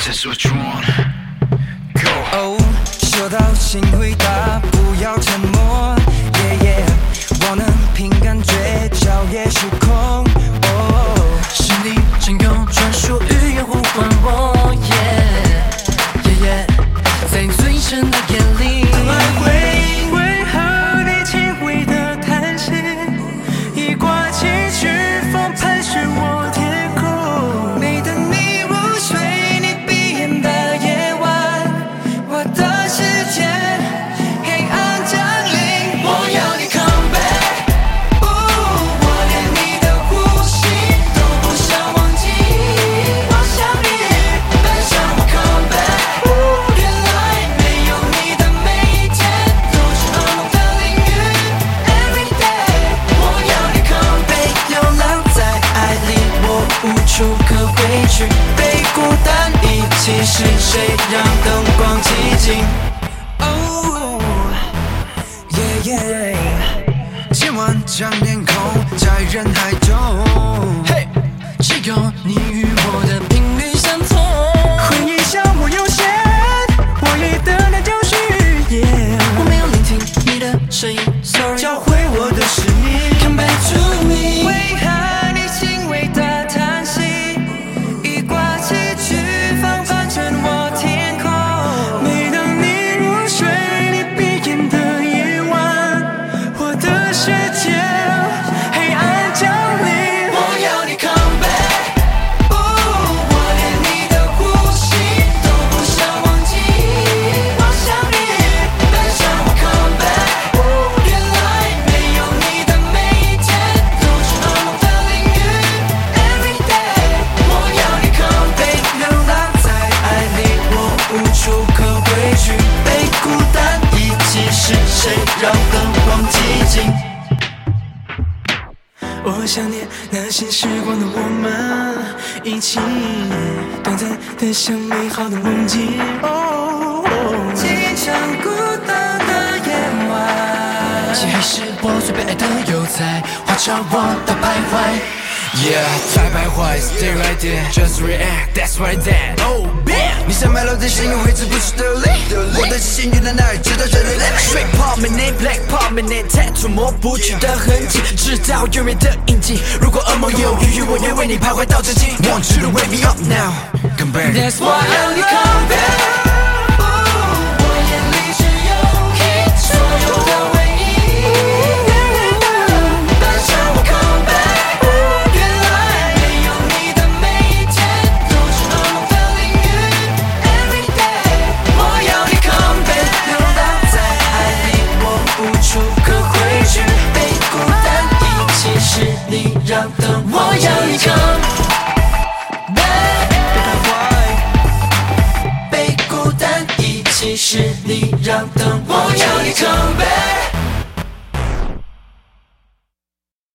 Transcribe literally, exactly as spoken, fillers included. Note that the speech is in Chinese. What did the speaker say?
That's what you want. Go. 哦，说到请回答，不要沉默。Yeah yeah， 我能凭感觉超越时空。哦， 是你真有专属语言呼唤我。Yeah yeah yeah， 在最深的夜里， 爱会为何你轻微的叹息，一挂起曲风盘旋我天空。每当你入睡，你闭眼的夜晚，我的世界黑暗降临。我要你 come back， 我连你的呼吸都不想忘记。我想你，奔向我 come back， 原来没有你的每一天都是噩梦的领域。Every day， 我要你 come back， 流浪在爱里，我无处可回去。被孤单遗弃，是谁让灯光寂静？Oh yeah yeah， 千万张脸孔在人海中。 嘿，只有你与我的频率相同。 回忆消磨有限，我也得到教训。Yeah， 我没有聆听你的声音 ，Sorry。 教会我的是你 Come back to me。 为何你轻微的叹息，一挂起曲风翻成我天空。每当你入睡，你闭眼的夜晚，我的世界黑暗降临。我要你 come back， 我连你的呼吸都不想忘记。我想你，奔向我 come back， 原来没有你的每一天都是噩梦的领域。Every day， 我要你 come back， 流浪在爱里，我无处可回去。被孤单遗弃，是谁让灯光寂静？我想念那些时光的我们，一起短暂的像美好的梦境。哦，几场孤单的夜晚， 漆黑是我最被爱的邮差，画着我的徘徊。 Yeah， 太徘徊 ，Stay right there，Just react，That's right there。Oh man， 你像麦浪的声音挥之不去的力，我的心运在哪里？直到这里。Straight permanent，Black permanent，Tattoo 抹不去的痕迹，直到永远的印记。如果噩梦也有余裕，我愿为你徘徊到真经。Want you to wake me up now，Come back。 That's why I need come back。我眼里只有你，所有的回忆。奔向我 come back， 原来没有你的每一天都是噩梦的领域。Every day， 我要你 come back， 流浪在爱里，我无处可回去。被孤单遗弃，是你让灯光寂静。我要你 come back， 别徘徊。被孤单遗弃，是你让灯光寂静。我要你 come back。